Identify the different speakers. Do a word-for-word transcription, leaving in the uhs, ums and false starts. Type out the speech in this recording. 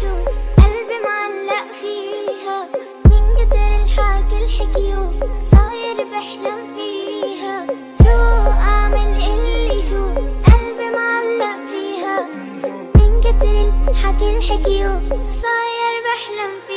Speaker 1: شو قلبي معلق فيها من كتر الحكي الحكيو صاير بحلم فيها. شو أعمل قلي شو قلبي معلق فيها من كتر الحكي الحكيو صاير بحلم فيها.